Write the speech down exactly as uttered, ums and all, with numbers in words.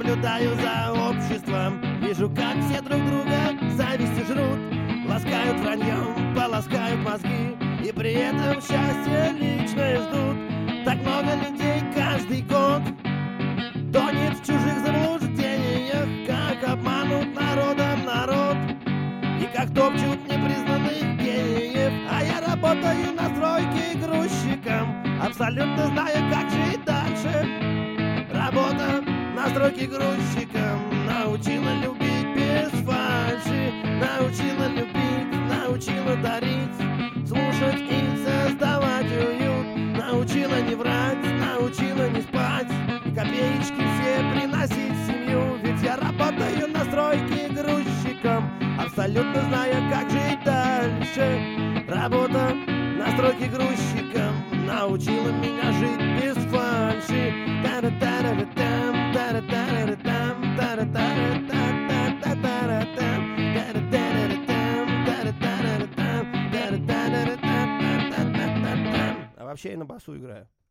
наблюдаю за обществом. Вижу, как все друг друга завистью жрут, ласкают враньем, полоскают мозги, и при этом счастье личное ждут. Так много людей каждый год тонет в чужих заблуждениях, как обманут народом народ и как топчут непризнанных гениев. А я работаю на стройке грузчиком, абсолютно зная, как жить дальше. Работа на стройке грузчиком научила любить без фальши, научила любить, научила дарить, слушать и создавать уют, научила не врать, научила не спать, копеечки все приносить в семью. Ведь я работаю на стройке грузчиком, абсолютно зная, как жить дальше. Работа на стройке грузчиком научила меня жить без фальши. Та-ра-та-ра-та-там, та-ра-та-ра-та-там, та-ра-та-ра-та-та-та-та-та-та-там, та-ра-та-ра-та-там, та-ра-та-ра-та-там, та-ра-та-ра-та-та-та-та-та-та-там. А вообще я на басу играю.